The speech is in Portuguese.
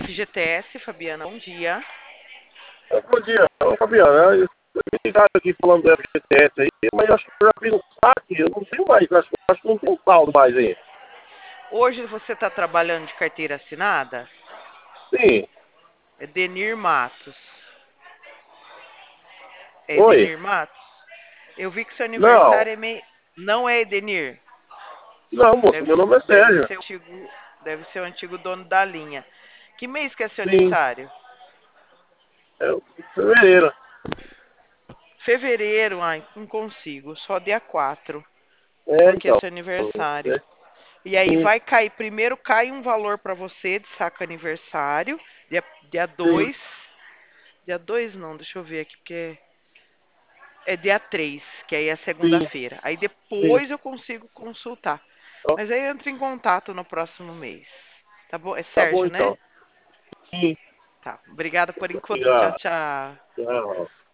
FGTS, Fabiana, bom dia. Bom dia, Fabiana. Eu ligaram aqui falando do FGTS aí, mas eu acho que eu já fiz um saque, eu não tenho mais, acho que não tem um saldo mais aí. Hoje você está trabalhando de carteira assinada? Sim, É Denir Matos. É oi. Edenir Matos? Eu vi que seu Não, aniversário é meio... Não é Edenir? não, moço, Deve, meu nome é deve Sérgio. ser deve ser o antigo dono da linha. Que mês que é seu Sim, aniversário? é fevereiro. Fevereiro, ai, não consigo. Só dia 4, É, porque é então. seu aniversário. É, E aí sim, vai cair, primeiro cai um valor para você de saca aniversário, dia sim, 2. Dia 2 não, deixa eu ver aqui, porque é dia 3, que aí é sim, segunda-feira. Aí sim. depois eu consigo consultar. Ó, Mas aí eu entro em contato no próximo mês. Tá bom? É tá bom Sérgio, né? então. Sim, Tá. Obrigada por enquanto. Tchau, obrigado. tchau. Tchau.